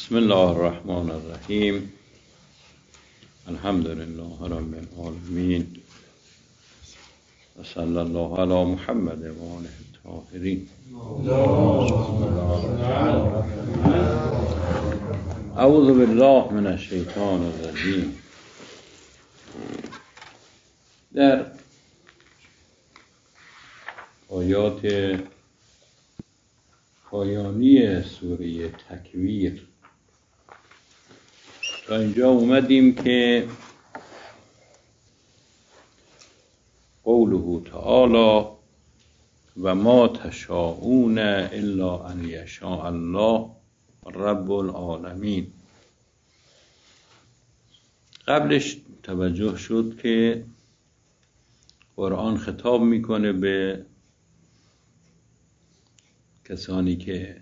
بسم الله الرحمن الرحیم. الحمد لله رب العالمین و صلی الله علی محمد و آله الطاهرین. اعوذ بالله من الشیطان الرجیم. در آیات پایانی سوره تکویر تا اینجا اومدیم که قوله تعالی و ما تشاءون الا ان یشاء الله رب العالمین. قبلش توجه شد که قرآن خطاب میکنه به کسانی که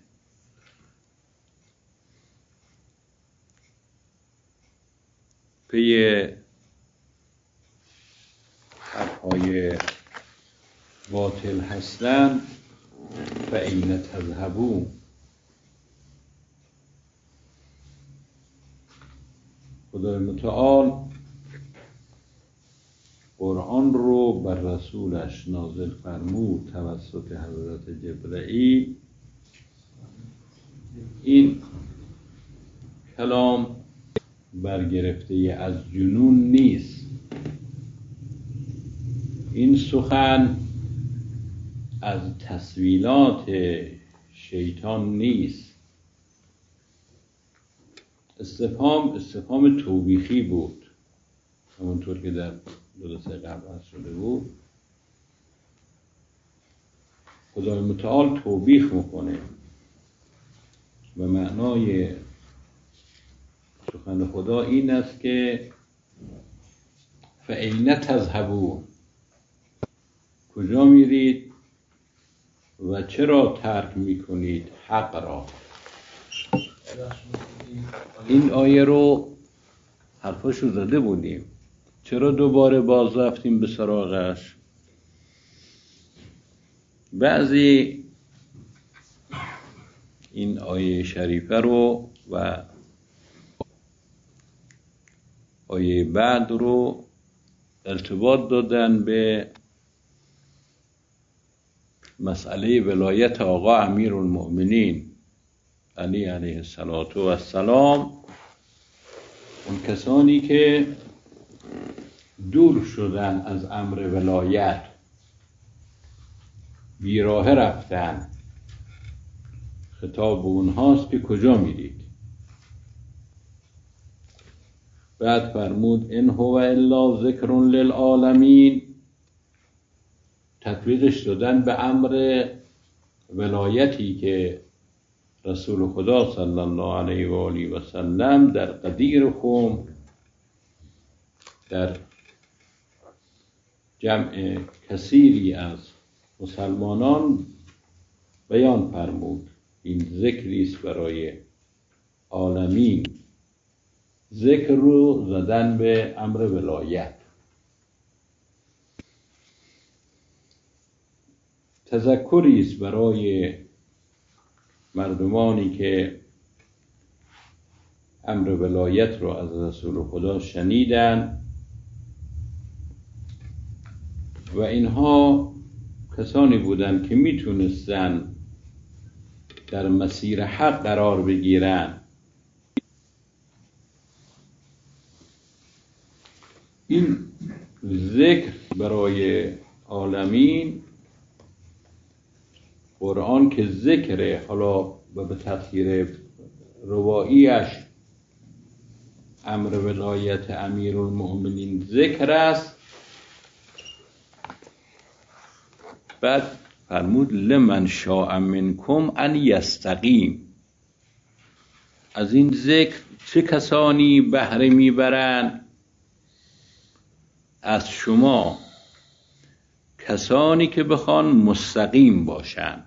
پی حرفهای باطل هستند فأین تذهبون. خدای متعال قرآن رو بر رسولش نازل فرمود توسط حضرت جبرئیل. این کلام برگرفته از جنون نیست، این سخن از تسویلات شیطان نیست. استفهام توبیخی بود، همونطور که در درس قبل شده بود. خدای متعال توبیخ میکنه و معنای سخن خدا این است که فأین تذهبون، کجا میرید و چرا ترک میکنید حق را. این آیه رو حرفاشو زده بودیم، چرا دوباره باز رفتیم به سراغش؟ بعضی این آیه شریفه رو و آیه بعد رو ارتباط دادن به مسئله ولایت آقا امیرالمؤمنین علی علیه السلام. اون کسانی که دور شدن از امر ولایت، بیراه رفتن، خطاب اونهاست که کجا میرید. بعد فرمود ان هو الا ذکر للعالمین، تطبیقش دادن به امر ولایتی که رسول خدا صلی الله علیه و آله و سلم در غدیر خم در جمع کثیری از مسلمانان بیان فرمود. این ذکری است برای عالمین، ذکر رو زدن به امر ولایت. تذکری است برای مردمانی که امر ولایت رو از رسول خدا شنیدن و اینها کسانی بودند که میتونستن در مسیر حق قرار بگیرن. این ذکر برای عالمین، قرآن که ذکره، حالا به تفسیر رواییش امر ولایت امیرالمؤمنین ذکر است. بعد فرمود لمن شاء منکم ان یستقیم. از این ذکر چه کسانی بهره میبرند؟ از شما، کسانی که بخوان مستقیم باشن.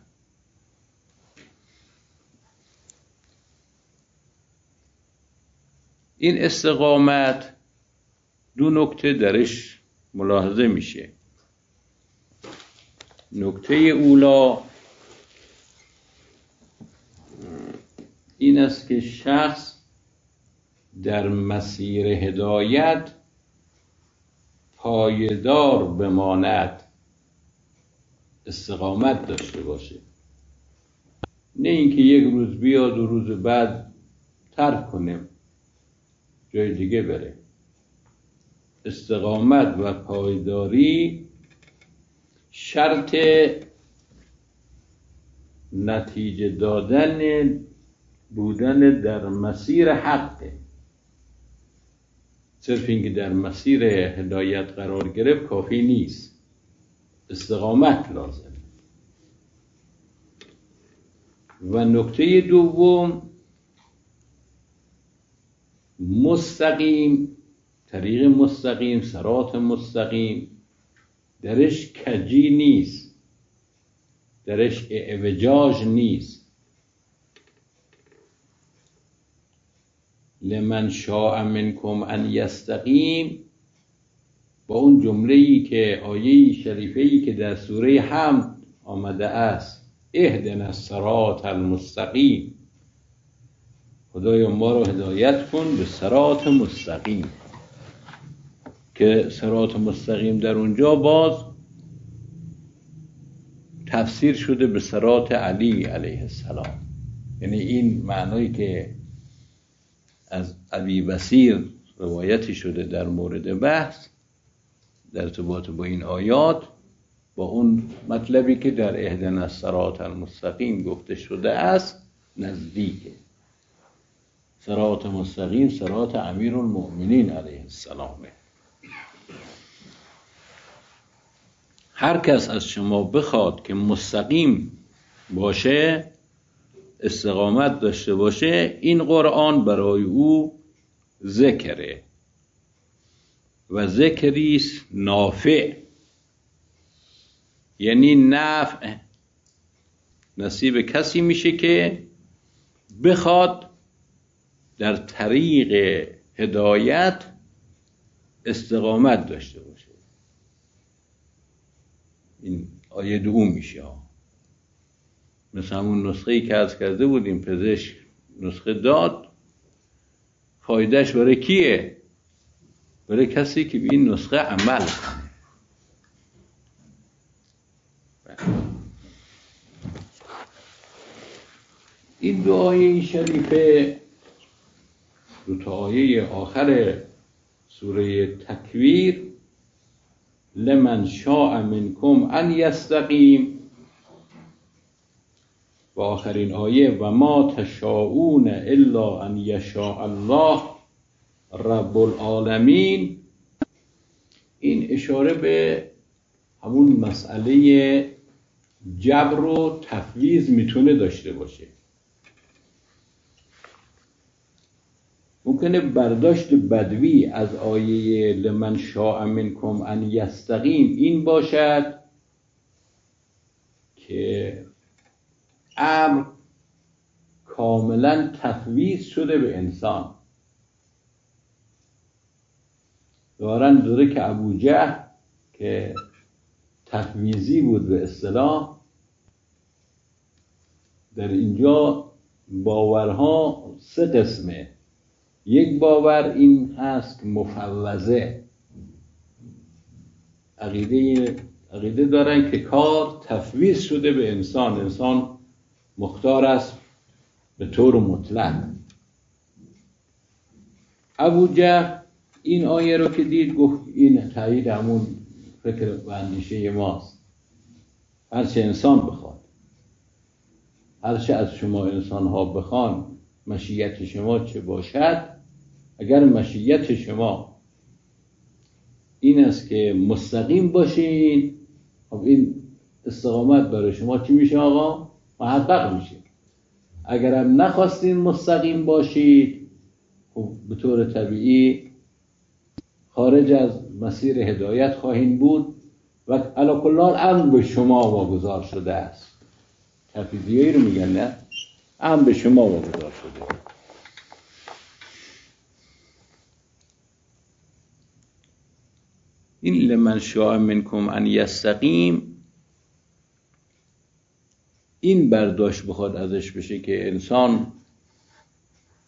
این استقامت دو نکته درش ملاحظه میشه. نکته اولا این است که شخص در مسیر هدایت پایدار بماند، استقامت داشته باشه، نه اینکه یک روز بیاد و روز بعد ترک کنه جای دیگه بره. استقامت و پایداری شرط نتیجه دادن بودن در مسیر حقه. صرف اینکه در مسیر هدایت قرار گرفت کافی نیست، استقامت لازم. و نکته دوم، مستقیم، طریق مستقیم، صراط مستقیم، درش کجی نیست، درش اعوجاج نیست. لمن شاء منکم ان یستقیم، با اون جمله‌ای که آیه شریفه‌ای که در سوره حمد آمده است، اهدنا الصراط المستقیم، خدایا ما رو هدایت کن به صراط مستقیم، که صراط مستقیم در اونجا باز تفسیر شده به صراط علی علیه السلام. یعنی این معنایی که از ابی بصیر روایتی شده در مورد بحث در ارتباط با این آیات با اون مطلبی که در اهدنا الصراط المستقیم گفته شده است نزدیکه. صراط مستقیم صراط امیرالمؤمنین علیه السلامه. هر کس از شما بخواد که مستقیم باشه، استقامت داشته باشه، این قرآن برای او ذکره و ذکریست نافع، یعنی نفع نصیب کسی میشه که بخواد در طریق هدایت استقامت داشته باشه. این آیه دوم میشه. مثل همون نسخه‌ای که عرض کرده بودیم، پزشک نسخه داد، فایدهش برای کیه؟ برای کسی که به این نسخه عمل کنه. این دو آیه شریفه، دو تا آیه آخر سوره تکویر، لمن شاء منکم ان یستقیم، و آخرین آیه و ما تشاءون الا ان یشاء الله رب العالمین، این اشاره به همون مسئله جبر و تفویض میتونه داشته باشه. ممکنه برداشت بدوی از آیه لمن شاء منکم ان یستقیم این باشد که امر کاملا تفویض شده به انسان. دارن دوره که ابوجهل که تفویضی بود به اصطلاح، در اینجا باورها سه قسمه. یک باور این هست که مفوضه، عقیده دارن که کار تفویض شده به انسان، انسان مختار است به طور مطلق. ابوجهل این آیه رو که دید گفت این تایید همون فکر و اندیشه ماست، هرچه انسان بخواد، هرچه از شما انسان ها بخوان مشیت شما چه باشد، اگر مشیت شما این است که مستقیم باشین، خب این استقامت برای شما چی میشه آقا؟ محقق میشه. اگرم نخواستین مستقیم باشید، خب به طور طبیعی خارج از مسیر هدایت خواهید بود و علی کل حال امر به شما واگذار شده است. تفویضیایی رو میگن نه؟ امر به شما واگذار شده. این لمن شاء منکم ان یستقیم، این برداشت بخواد ازش بشه که انسان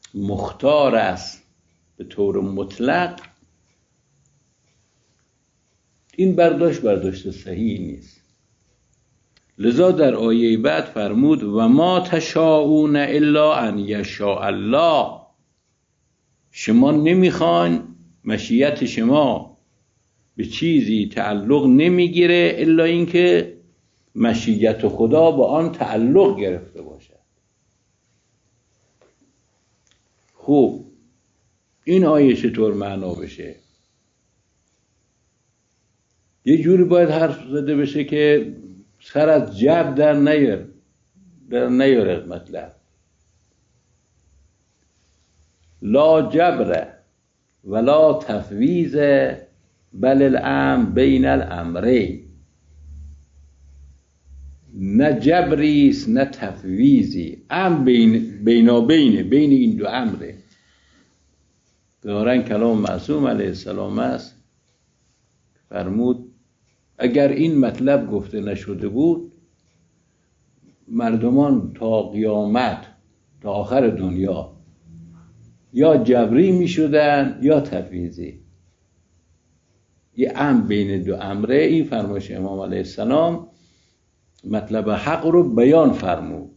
مختار است به طور مطلق، این برداشت صحیح نیست. لذا در آیه بعد فرمود و ما تشاءون الا ان یشاء الله، شما نمیخواین، مشیت شما به چیزی تعلق نمیگیره الا اینکه مشیت خدا با آن تعلق گرفته باشد. خوب، این آیه چطور معنا بشه؟ یه جوری باید حرف زده بشه که سر از جبر در نیاره مطلب. لا جبر ولا تفویض بل الامر بین الامرین، نه جبریست نه تفویضی، امر بین این دو امره. ظاهرا کلام معصوم علیه السلام است. فرمود اگر این مطلب گفته نشده بود، مردمان تا قیامت، تا آخر دنیا، یا جبری می شدن یا تفویضی. یه امر بین دو امره، این فرمایش امام علیه السلام مطلب حق رو بیان فرمود.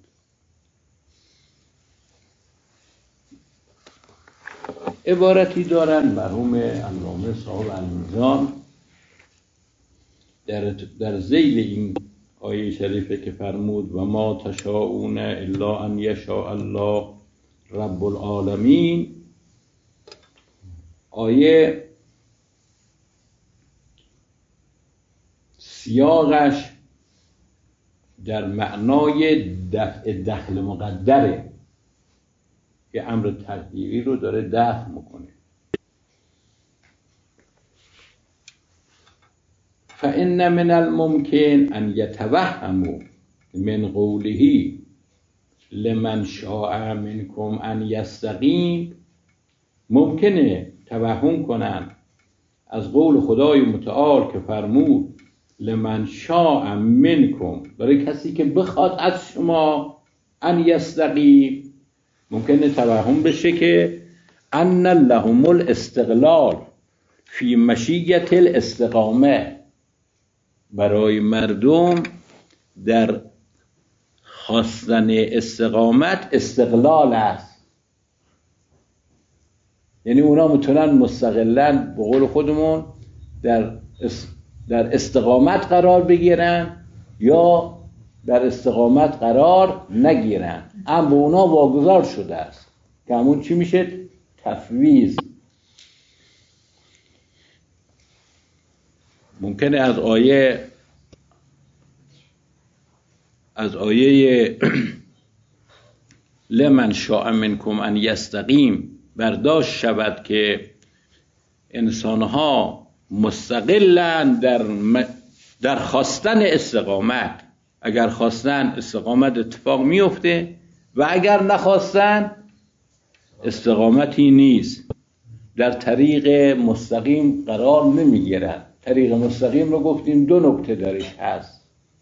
عبارتی دارن مرحوم علامه صاحب المیزان در ذیل این آیه شریفه که فرمود و ما تشاءون الا ان یشاء الله رب العالمین. آیه سیاقش در معنای دفع دخل مقدره، که امر تقدیری رو داره دفع میکنه. فإن من الممکن ان یتوهموا من قوله لمن شاء منکم ان یستقیم، ممکنه توهم کنن از قول خدای متعال که فرمود لمن شاء منکم، برای کسی که بخواد از شما، ان یستقیم، ممکنه توهم بشه که ان لهم الاستقلال فی مشیت الاستقامه، برای مردم در خواستن استقامت استقلال است. یعنی اونا میتونن مستقلاً به قول خودمون در استقامت قرار بگیرن یا در استقامت قرار نگیرن. اما به اونا واگذار شده است که همون چی میشه؟ تفویض. ممکنه از آیه لمن شاء منکم ان یستقیم برداشت شود که انسانها مستقلن در خواستن استقامت. اگر خواستن استقامت اتفاق میفته و اگر نخواستن استقامتی نیست، در طریق مستقیم قرار نمیگیرن. طریق مستقیم رو گفتیم دو نکته درش هست: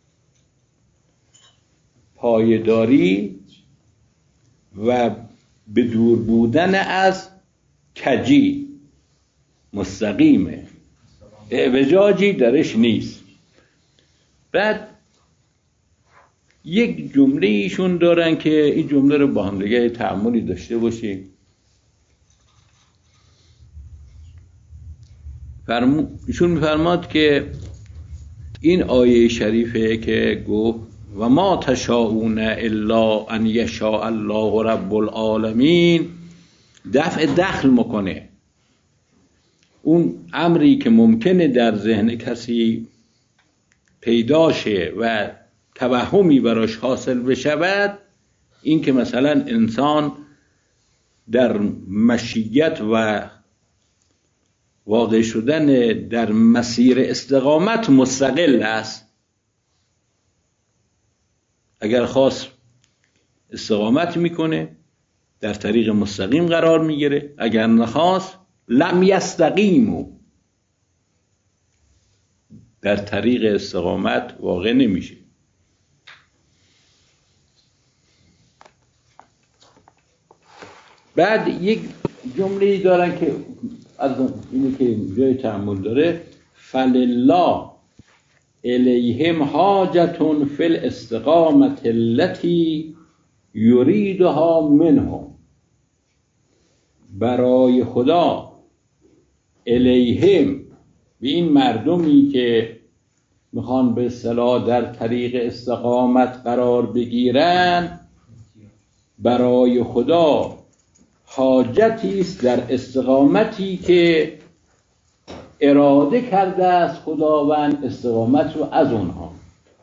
پایداری و به دور بودن از کجی. مستقیمه، اعوجاجی درش نیست. بعد یک جمله ایشون دارن که این جمله رو با هم دیگه تأملی داشته باشیم. ایشون میفرماد که این آیه شریفه که گفت و ما تشاءون الا ان یشاء الله رب العالمین دفع دخل میکنه. اون امری که ممکنه در ذهن کسی پیدا شه و توهمی براش حاصل بشود، این که مثلا انسان در مشیت و واقع شدن در مسیر استقامت مستقل است. اگر خواست استقامت میکنه، در طریق مستقیم قرار میگیره. اگر نخواست لم یستقیموا، در طریق استقامت واقع نمیشه. بعد یک جمله دارن که از اینه که جای تأمل داره، فلله الیهم حاجة فی الاستقامة التي یریدها منهم. برای خدا الیهم، به این مردمی که میخوان به اصطلاح در طریق استقامت قرار بگیرن، برای خدا حاجتی است در استقامتی که اراده کرده است خداوند استقامت رو از اونها.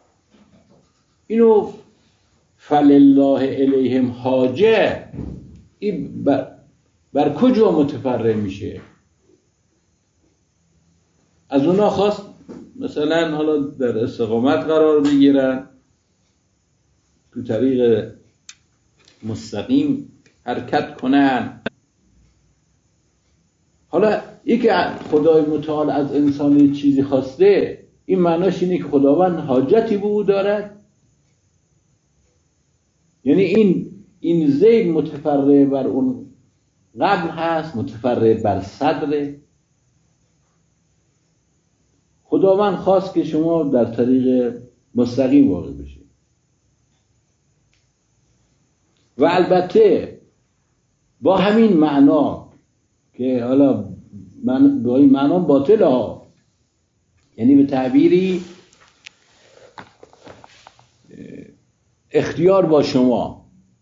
اینو فلله الیهم حاجه، این بر کجا متفرع میشه؟ از اونها خواست مثلا حالا در استقامت قرار بگیرن، تو طریق مستقیم حرکت کنن. حالا یکی خدای متعال از انسان یه چیزی خواسته، این معناش اینه که خداوند حاجتی به او دارد؟ یعنی این ذیل متفرع بر اون قبل هست، متفرع بر صدره. خداوند خواست که شما در طریق مستقیم واقع بشید و البته با همین معنا که حالا با این معنا باطل ها، یعنی به تعبیری اختیار با شما،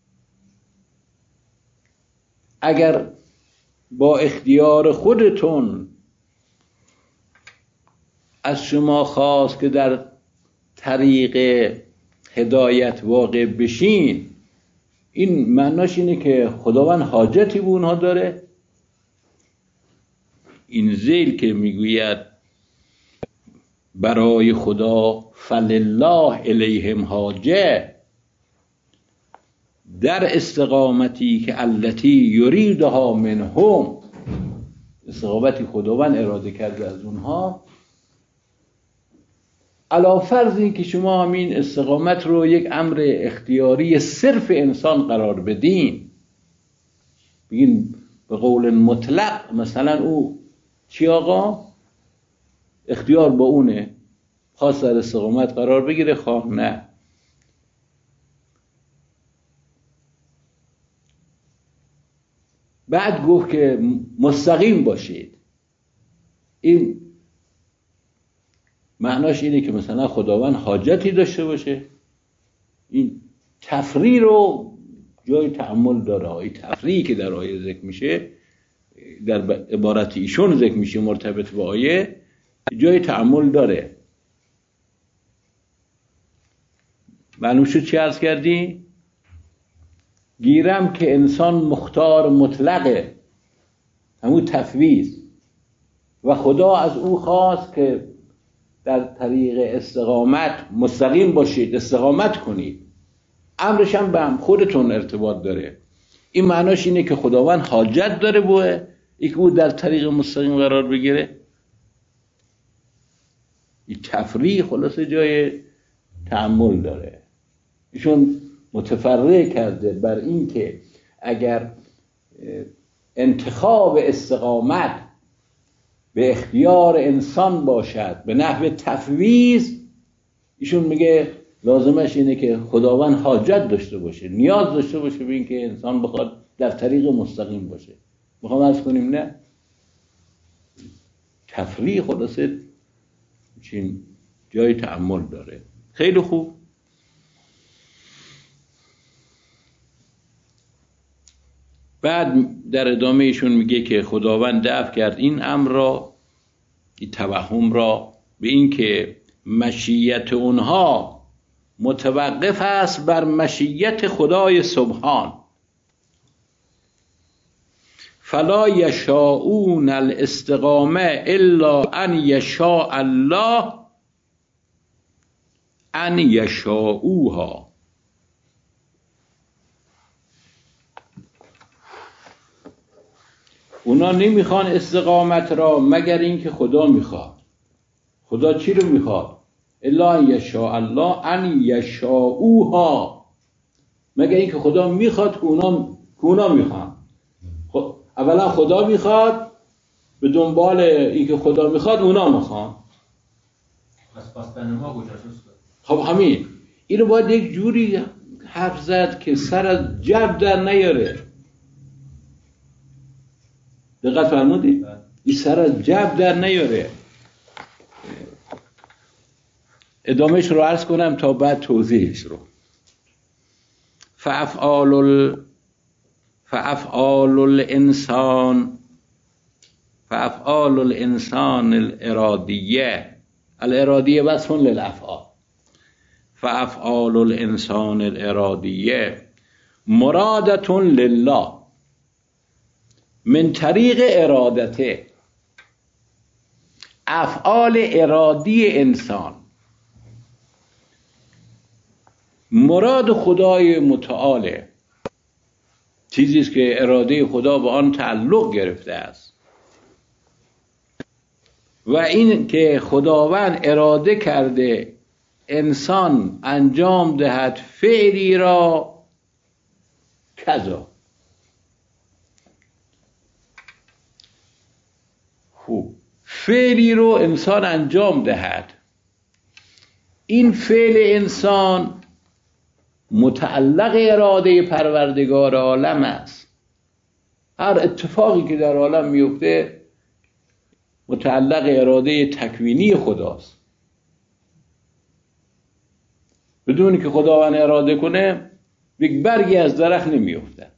اگر با اختیار خودتون از شما خواست که در طریق هدایت واقع بشین، این معناش اینه که خداوند حاجتی به اونها داره. این ذیل که میگوید برای خدا فلله الیهم حاجه، در استقامتی که التی یریدها منهم، استقامتی خداوند اراده کرده از اونها، علا فرض این که شما همین استقامت رو یک امر اختیاری صرف انسان قرار بدین، بگین به قول مطلق مثلا او چی آقا اختیار با اونه، خواست در استقامت قرار بگیره خواه نه. بعد گفت که مستقیم باشید، این معناش اینه که مثلا خداوند حاجتی داشته باشه؟ این تفریع رو جای تأمل داره. این تفریعی که در آیه ذکر میشه، در عبارت ایشون ذکر میشه مرتبط با آیه، جای تأمل داره. معلوم شد چی عرض کردی؟ گیرم که انسان مختار مطلقه، همون تفویض، و خدا از او خواست که در طریق استقامت مستقیم باشید، استقامت کنید. امرش هم به هم خودتون ارتباط داره. این معناش اینه که خداوند حاجت داره به اینکه او در طریق مستقیم قرار بگیره. این تفریع خلاصه جای تأمل داره. ایشون متفرع کرده بر این که اگر انتخاب استقامت به اختیار انسان باشد به نحو تفویض، ایشون میگه لازمش اینه که خداوند حاجت داشته باشه، نیاز داشته باشه به این که انسان بخواد در طریق مستقیم باشه. میخوام عرض کنیم نه، تفریع خلاصه چین جای تأمل داره. خیلی خوب. بعد در ادامه ایشون میگه که خداوند دفع کرد این امر را، این توهم را، به این که مشیت اونها متوقف است بر مشیت خدای سبحان. فلا یشاءون الاستقامه الا ان یشاء الله ان یشاءوها. اونا نمیخوان استقامت را مگر اینکه خدا میخواد. خدا چی رو میخواد؟ الا ان یشاء الله ان یشاءوها، مگر اینکه خدا میخواد که اونا میخوان. اولا خدا میخواد، به دنبال این که خدا میخواد اونا میخوان. پس بین ما کجاست؟ خب همین اینو باید یک جوری حرف زد که سر از جب در نیاره. دقت فرمودید؟ این سر از جب در نیاره. ادامهش رو عرض کنم تا بعد توضیحش رو. فافعال الانسان الارادیه وصف للافعال. فافعال الانسان الارادیه مرادة لله من طریق ارادته. افعال ارادی انسان مراد خدای متعاله، چیزی است که اراده خدا به آن تعلق گرفته است و این که خداوند اراده کرده انسان انجام دهد فعلی را کذا. خوب، فعلی رو انسان انجام دهد، این فعل انسان متعلق اراده پروردگار عالم است. هر اتفاقی که در عالم میفته متعلق اراده تکوینی خداست. بدون که خداوند اراده کنه یک برگی از درخت نمیافتد.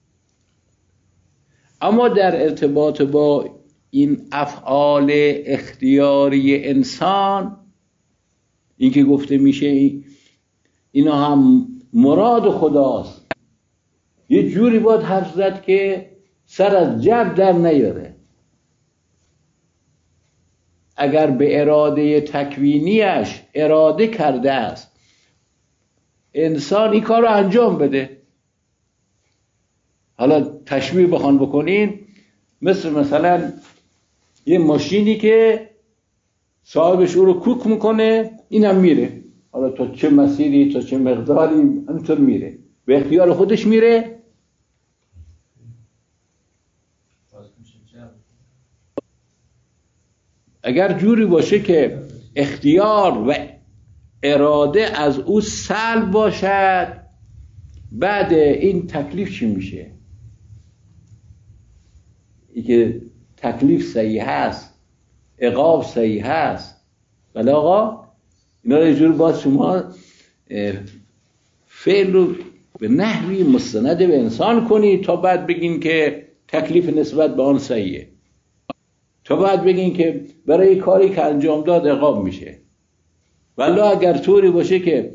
اما در ارتباط با این افعال اختیاری انسان، این که گفته میشه اینا هم مراد خداست، یه جوری باید حرف زد که سر از جب در نیاره. اگر به اراده تکوینیش اراده کرده است انسان این کار رو انجام بده، حالا تشبیه بخوان بکنین مثلا یه ماشینی که صاحبش او رو کوک میکنه اینم میره، حالا تا چه مسیری تا چه مقداری همینطور میره، به اختیار خودش میره. اگر جوری باشه که اختیار و اراده از او سلب باشد، بعد این تکلیف چی میشه؟ این که تکلیف صحیح هست، عقاب صحیح هست. بله آقا، اینا رو یه جور باید شما فعل رو به نحوی مستند به انسان کنی تا بعد بگین که تکلیف نسبت به آن صحیحه، تا بعد بگین که برای کاری که انجام داد عقاب میشه. ولی اگر طوری باشه که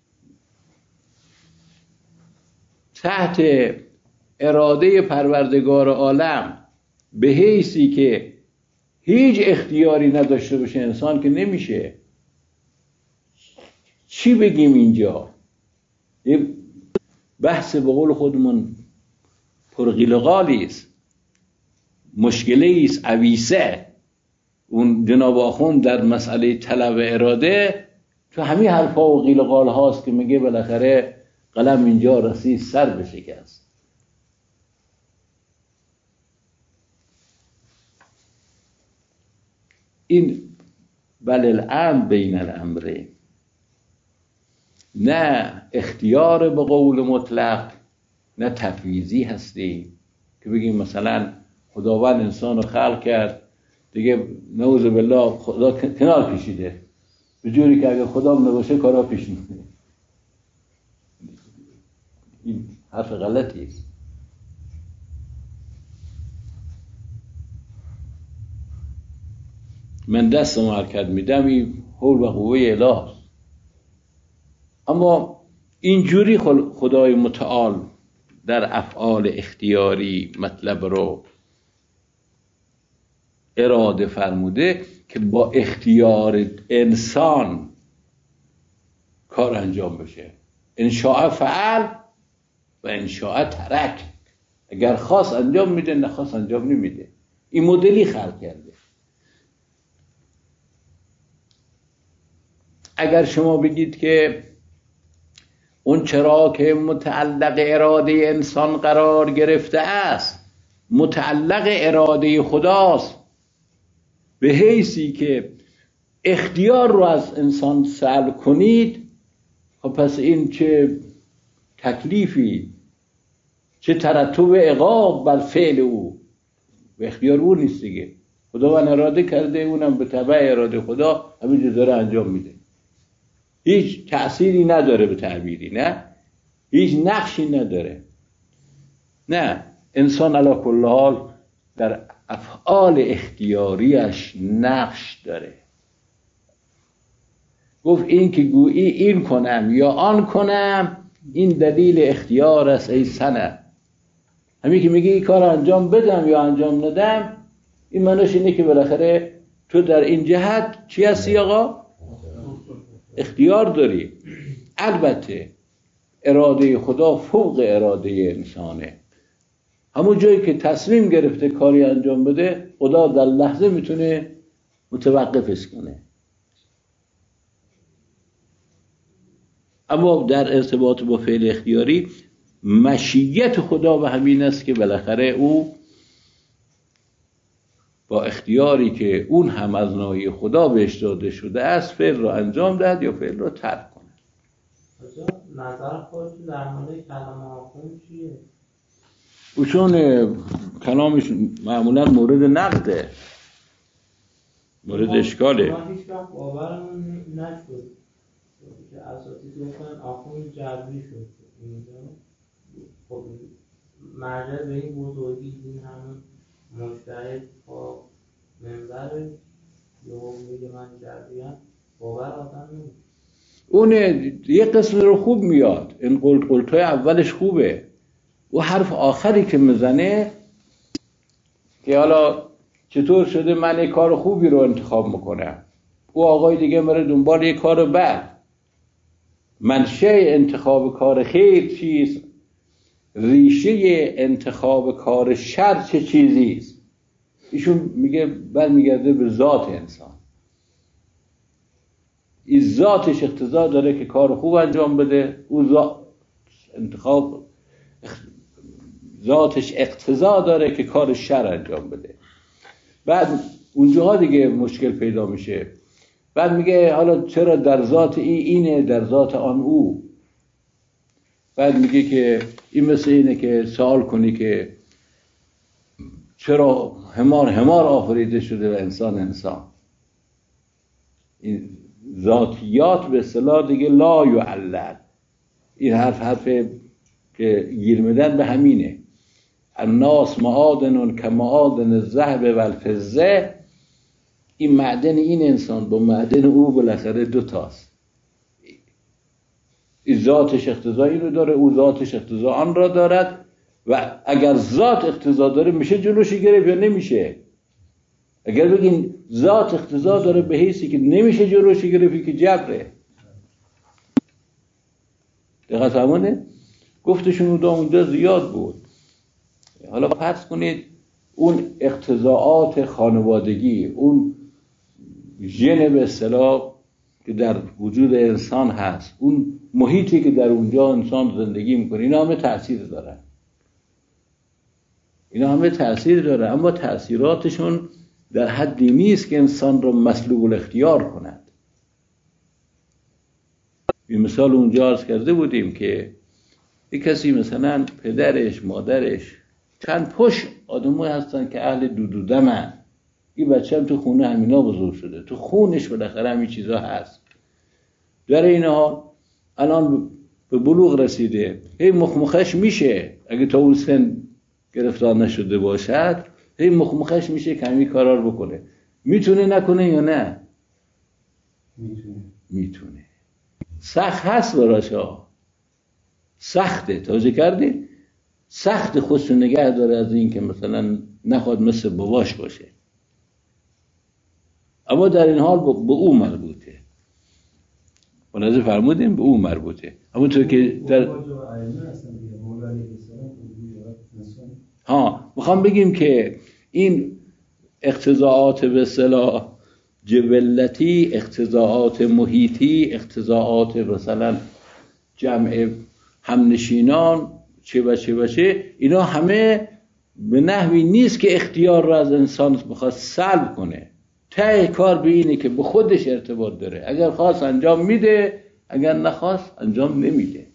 تحت اراده پروردگار عالم به حیثی که هیچ اختیاری نداشته باشه انسان، که نمیشه. چی بگیم اینجا؟ یه بحث به قول خودمون پرقیلقالی است، مشکلی است، عویسه. اون جناب آخوند در مسئله طلب اراده تو همین حرفا و قیلقال هاست که میگه بالاخره قلم اینجا رسید سر بشکست. این بل الامر بین الامرین، نه اختیار به قول مطلق نه تفویضی هستی که بگیم مثلا خداوند انسان رو خلق کرد دیگه نعوذ بالله خدا کنار کشیده، به جوری که اگه خدا نباشه کارا پیش نمیره. این حرف غلطی است. من دستم حرکت میدم، این حول و قوه اله. اما اینجوری خدای متعال در افعال اختیاری مطلب رو اراده فرموده که با اختیار انسان کار انجام بشه. ان شاء فعل و ان شاء ترک. اگر خواست انجام میده، نخواست انجام نمیده. این مدلی خلق کرده. اگر شما بگید که اون چرا که متعلق اراده انسان قرار گرفته است متعلق اراده خداست، به حیثی که اختیار رو از انسان سلب کنید، خب پس این چه تکلیفی، چه ترتب عقاب بر فعل او، به اختیار او نیست دیگه. خداوند اراده کرده، اونم به تبع اراده خدا همینجور داره انجام میده، هیچ تأثیری نداره به تعبیری، نه هیچ نقشی نداره. نه، انسان علی کل حال در افعال اختیاریش نقش داره. گفت این که گویی این کنم یا آن کنم، این دلیل اختیار است ای سنه. همین که میگی این کار انجام بدم یا انجام ندم، این معنیش اینه که بالاخره تو در این جهت چی هستی آقا؟ اختیار داری. البته اراده خدا فوق اراده انسانه. همون جایی که تصمیم گرفته کاری انجام بده، خدا در لحظه میتونه متوقفش کنه. اما در ارتباط با فعل اختیاری، مشیت خدا به همین است که بالاخره او با اختیاری که اون هم از نوعی خدا بهش داده شده است، فعل رو انجام دهد یا فعل رو ترک کنه. نظر خودتون در مورد کلام آخوند چیه؟ او چون کلامش معمولا مورد نقده، مورد اشکاله. ما هیچ وقت باورمون نشد که اساتید گفتن آخوند جبری شد. خب مرجع به این بزرگی این همون مجتهد با منبر یا میگه من جبریم، باور آدم نمیشه. اون یه قسم رو خوب میاد، این قلتای اولش خوبه، و حرف آخری که میزنه که حالا چطور شده من یک کار خوبی رو انتخاب میکنم، او آقای دیگه میره دنبال یک کار بد. منشه انتخاب کار خیر چیست؟ ریشه انتخاب کار شر چه چیزیست؟ ایشون میگه برمیگرده به ذات انسان. این ذاتش اقتضا داره که کار خوب انجام بده، او انتخاب ذاتش اقتضا داره که کار شر انجام بده. بعد اونجاها دیگه مشکل پیدا میشه. بعد میگه حالا چرا در ذات اینه، در ذات آن او. بعد میگه که این مثل اینه که سوال کنی که چرا حمار آفریده شده و انسان. این ذاتیات به اصطلاح دیگه لا یعلل. این حرف که گیر میدن به همینه. الناس معادن که معادن الذهب و الفضه. این معدن این انسان با معدن او بالاخره دوتاست. این ذاتش اقتضا این رو داره، او ذاتش اقتضا آن را دارد، و اگر ذات اقتضا داره میشه جلوشی گرفت یا نمیشه؟ اگر بگین ذات اقتضا داره به حیثی که نمیشه جلوشی گرفتی که جبره. دقیقا فرمونه؟ گفتشون اونجا زیاد بود. حالا فرض کنید اون اقتضاعات خانوادگی، اون ژن به اصطلاح که در وجود انسان هست، اون محیطی که در اونجا انسان زندگی میکنه، اینا همه تأثیر داره. اما تأثیراتشون در حدی نیست که انسان رو مسلوب الاختیار کند. این مثال اونجا عرض کرده بودیم که یک کسی مثلا پدرش، مادرش چند پشت آدم‌ها هستن که اهل دودودمن، این بچه هم تو خونه همینا بزرگ شده، تو خونش بالاخره همین چیزا هست. در این حال الان به بلوغ رسیده، هی مخمخش میشه، اگه تا اون سن گرفتار نشده باشد، هی مخمخش میشه که همین کارا رو بکنه. میتونه نکنه یا نه؟ میتونه. سخت هست براش ها، سخته. توجه کردی؟ سخت خودشو نگه داره از این که مثلا نخواد مثل باباش باشه. اما در این حال به او مربوطه. منظر فرمودیم به او مربوطه. همونطور که در میخوام بگیم که این اقتضاعات به اصطلاح جبلتی، اقتضاعات محیطی، اقتضاعات مثلا جمع همنشینان چه و چه و چه، اینا همه به نحوی نیست که اختیار را از انسان بخواد سلب کنه. ته کار به اینه که به خودش ارتباط داره. اگر خواست انجام میده، اگر نخواست انجام نمیده.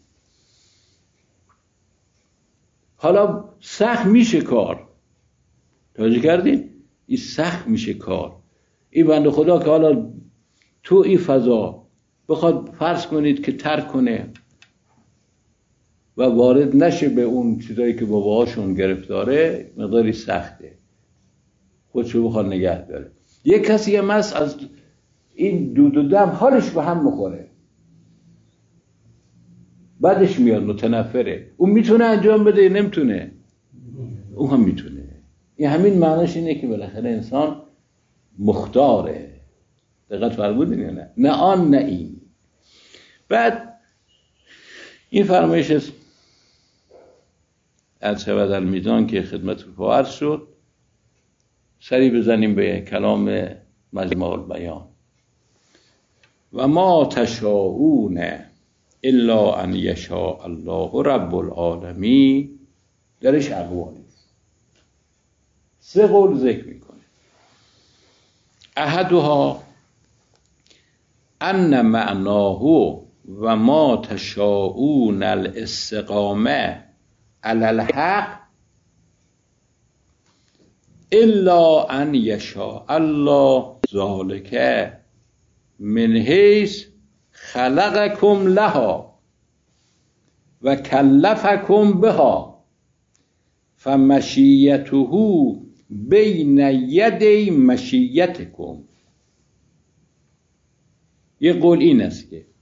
حالا سخت میشه کار، توجه کردین؟ این سخت میشه کار. این بنده خدا که حالا تو این فضا بخواد فرض کنید که ترک کنه و وارد نشه به اون چیزایی که باباهاشون گرفتاره، مقداری سخته. خودشو بخواد نگه داره. یک کسی هم هست از این دود و دم حالش به هم مخوره، بعدش میاد متنفره. اون میتونه انجام بده، نمیتونه؟ اون هم میتونه. این همین معناش اینه که بالاخره انسان مختاره. دقت فرمودین یا نه؟ نه آن نه این. بعد این فرمایش از شود المیزان که خدمت فاعل شد، سری بزنیم به کلام مجمع البیان. و ما تشاءون الا ان یشاء الله رب العالمین. درش اقوالی، 3 قول ذکر میکنه. احدها ان معناه و ما تشاءون الاستقامه علی الحق الا ان یشاء الله ذلک من حیث خلقکم لها و کلفکم بها فمشیته بین یدی مشیتکم. یه قول این است که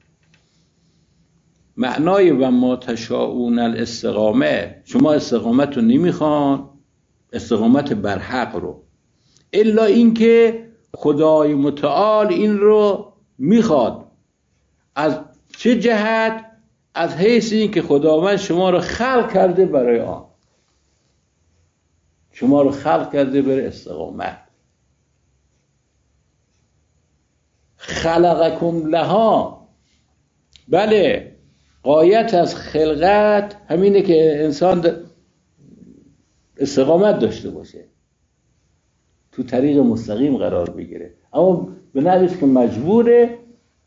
معنای و ما تشاءون الاستقامه، شما استقامت رو نمیخوان، استقامت بر حق رو، الا اینکه خدای متعال این رو میخواد. از چه جهت؟ از حیث این که خداوند شما رو خلق کرده برای آن، شما رو خلق کرده برای استقامت. خلقکم لها، بله، غایت از خلقت همینه که انسان استقامت داشته باشه، تو طریق مستقیم قرار بگیره، اما به نحوی که مجبوره،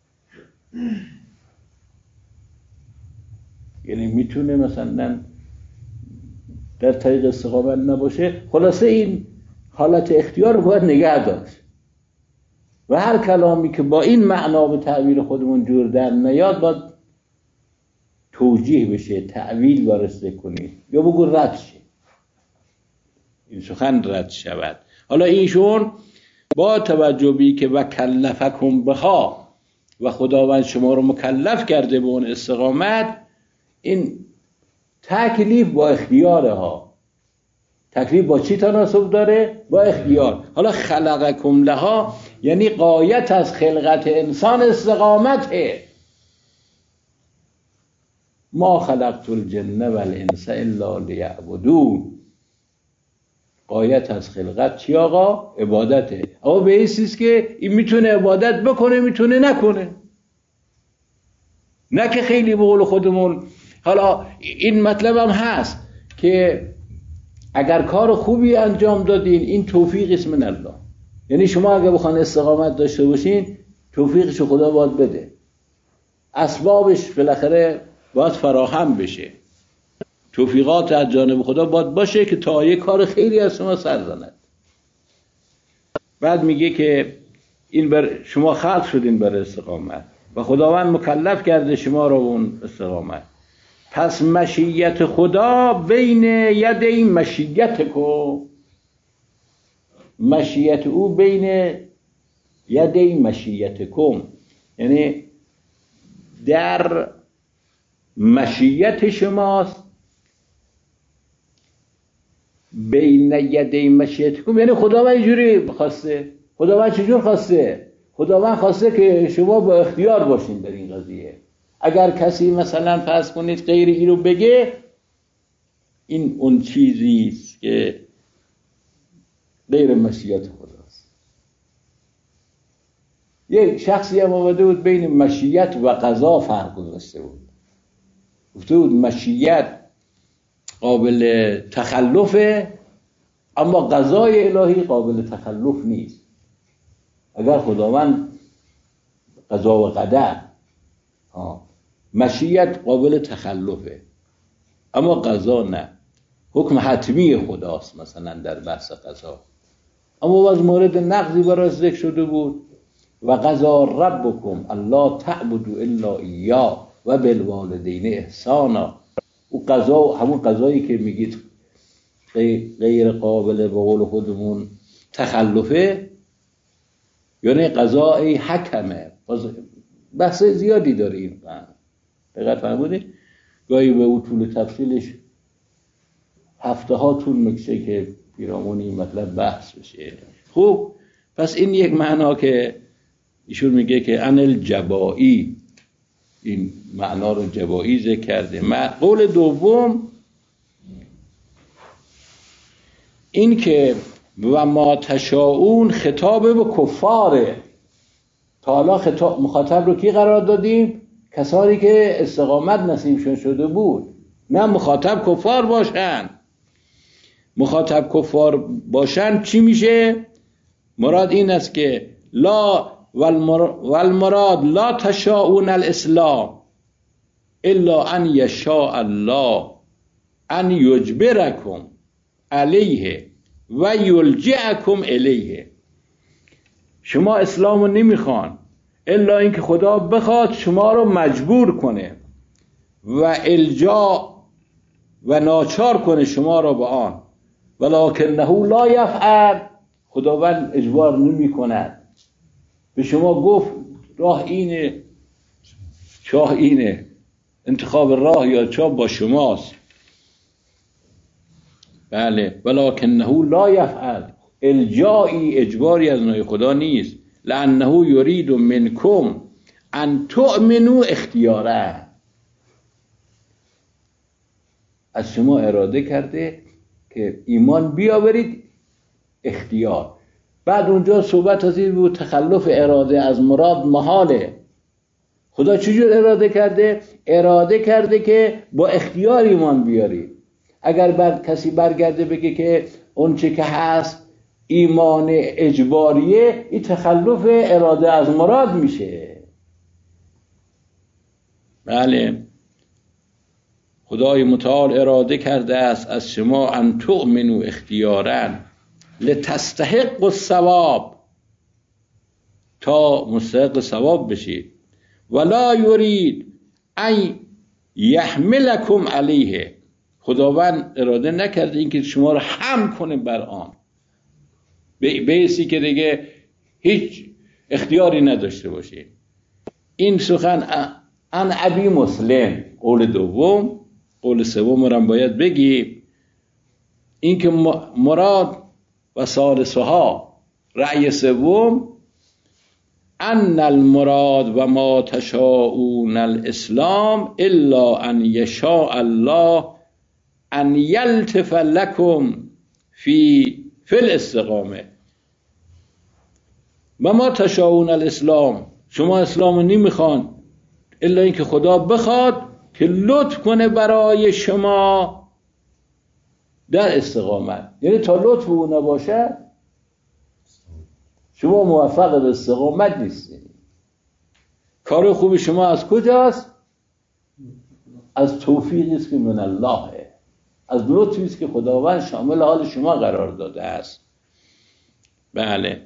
یعنی میتونه مثلا در طریق استقامت نباشه. خلاصه این حالت اختیار رو باید نگه داشت و هر کلامی که با این معنا به تعبیر خودمون جور در نیاد باید توجیه بشه، تعویل وارسته کنید یا بگو رد شه، این سخن رد شود. حالا ایشون با توجه به که و کلفکم بها و خداوند شما رو مکلف کرده به اون استقامت، این تکلیف با اختیاره ها. تکلیف با چی تناسب داره؟ با اختیار. حالا خلقکم لها یعنی غایت از خلقت انسان استقامته. ما خلقت الجن والانس الا لیعبدون. غایت از خلقت چی آقا؟ عبادته. اما به این چیز که این میتونه عبادت بکنه، میتونه نکنه، نه که خیلی به قول خودمون. حالا این مطلب هم هست که اگر کار خوبی انجام دادین، این توفیق است من الله. یعنی شما اگر بخواین استقامت داشته باشین، توفیقش خدا باید بده، اسبابش بالاخره باید فراهم بشه، توفیقات از جانب خدا باید باشه که تا یک کار خیلی از شما سر زند. بعد میگه که این بر شما خلق شدین برای استقامت و خداوند مکلف کرده شما رو اون استقامت. پس مشیت خدا بین یدی مشیتکم، مشیت او بین یدی مشیتکم، یعنی در مشیت شماست، بین یدی مشیتکم، یعنی خداوند اینجوری خواسته. خداوند چجور خواسته؟ خداوند خواسته که شما با اختیار باشین در این قضیه. اگر کسی مثلا فرض کنید غیر این رو بگه، این اون چیزیست که غیر مشیت خداست. یک شخصی هم آمده بود بین مشیت و قضا فرق گذاشته بود، گفته بود مشیت قابل تخلفه اما قضای الهی قابل تخلف نیست. اگر خداوند قضا و قدر مشیت قابل تخلفه، اما قضا نه. حکم حتمی خداست مثلا در بحث قضا. اما از مورد نقضی برای ذکر شده بود و قضا ربکم الا تعبدوا الا ایاه و بالوالدین احسانا. او قضا همون قضایی که میگید غیر قابل به قول خودمون تخلفه، یعنی قضای حکمه. بحث زیادی داره این دقیق فرمودید؟ گاهی به او طول تفصیلش هفته ها طول میکشه که پیرامونی مطلب بحث بشه. خوب، پس این یک معنا که ایشون میگه که انل جبایی، این معنا رو جبایی ذکر کرده. قول دوم این که و ما تشاؤون خطاب به کفاره. تا حالا خطاب مخاطب رو کی قرار دادیم؟ کسانی که استقامت نصیبشون شده بود. نه مخاطب کفار باشن. مخاطب کفار باشن چی میشه؟ مراد این است که لا والمراد لا تشاؤون الاسلام الا ان یشاء الله ان یجبرکم علیه و یلجئکم الیه. شما اسلام رو نمیخوان الا اینکه خدا بخواد شما رو مجبور کنه و الجا و ناچار کنه شما رو به آن. ولکنه لا یفعل، خداوند اجبار نمی کند. به شما گفت راه اینه، چاه اینه، انتخاب راه یا چاه با شماست. بله، ولکنه لا یفعل، الجایی اجباری از نوع خدا نیست. لانه یرید منکم ان تؤمنوا اختیارا، از شما اراده کرده که ایمان بیاورید اختیار. بعد اونجا صحبت از این بود تخلف اراده از مراد محاله. خدا چجور اراده کرده؟ اراده کرده که با اختیار ایمان بیاری. اگر کسی برگرده بگه که اون چه که هست ایمان اجباریه، این تخلف اراده از مراد میشه. بله، خدای متعال اراده کرده است از شما ان تؤمنوا اختیارا لتستحقوا الثواب، تا مستحق ثواب بشید. ولا یرید ان یحملکم علیه، خداوند اراده نکرده اینکه شما رو حمل کنه بر آن، بیسی که دیگه هیچ اختیاری نداشته باشید. این سخن ان ابی مسلم قول دوم. قول سوم رو هم باید بگی، این که مراد و ثالثها رأی سوم ان المراد و ما تشاؤون الاسلام الا ان یشاء الله ان یلطف لکم فی الاستقامه. و ما تشاؤون الاسلام، شما اسلام رو نمیخوان الا اینکه خدا بخواد که لطف کنه برای شما در استقامت. یعنی تا لطف او نباشه شما موفق به استقامت نیستید. کار خوب شما از کجاست؟ از توفیقی است که من الله، از لطفی است که خداوند شامل حال شما قرار داده است. بله،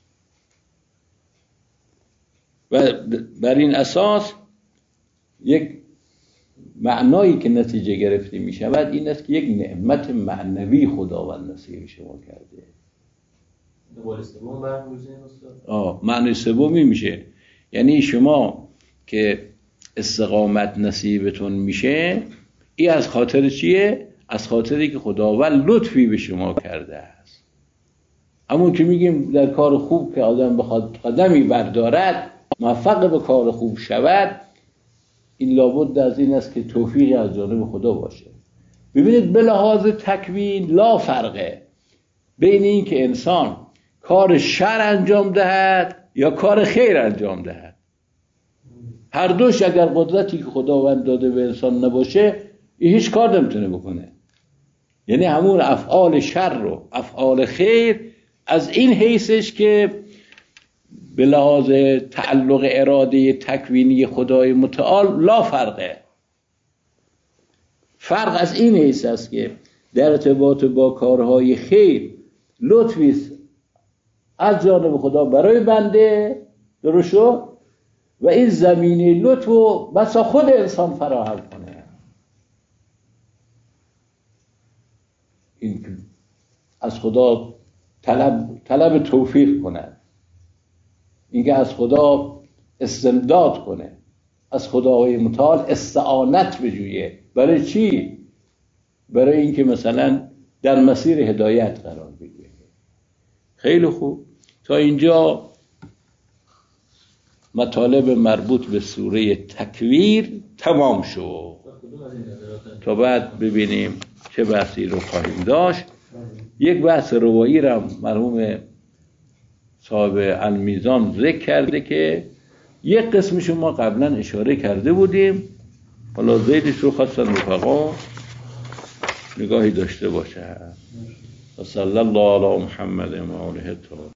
و بر این اساس یک معنایی که نتیجه گرفته می شود این است که یک نعمت معنوی خداوند نصیب شما کرده. قول سوم برمی‌گردیم استاد. معنی سومی میشه یعنی شما که استقامت نصیبتون میشه، این از خاطر چیه؟ از خاطری که خداوند لطفی به شما کرده است. همون که میگیم در کار خوب که آدم بخواد قدمی بردارد موفق به کار خوب شود، این لابد از این است که توفیقی از جانب خدا باشه. ببینید به لحاظ تکوین لا فرقه بین این که انسان کار شر انجام دهد یا کار خیر انجام دهد. هر دوش اگر قدرتی که خداوند داده به انسان نباشه، این هیچ کار نمیتونه بکنه. یعنی همون افعال شر و افعال خیر از این حیثش که به لحاظ تعلق اراده تکوینی خدای متعال لا فرقه. فرق از این حیث است که در ارتباط با کارهای خیر لطفی است از جانب خدا برای بنده، درست شد، و این زمینه لطف و بسا خود انسان فراهم کنه. این از خدا طلب توفیق کنه، اینکه از خدا استمداد کنه، از خدای متعال استعانت بجویه. برای چی؟ برای اینکه مثلا در مسیر هدایت قرار بگیره. خیلی خوب، تا اینجا مطالب مربوط به سوره تکویر تمام شد. تا بعد ببینیم چه بحثی رو خواهیم داشت. یک بحث روایی را مرحوم صاحب المیزان ذکر کرده که یک قسمش ما قبلا اشاره کرده بودیم، حالا زیدش رو خواستن رفقا نگاهی داشته باشه. و صلی الله علی محمد و آله الطاهرین.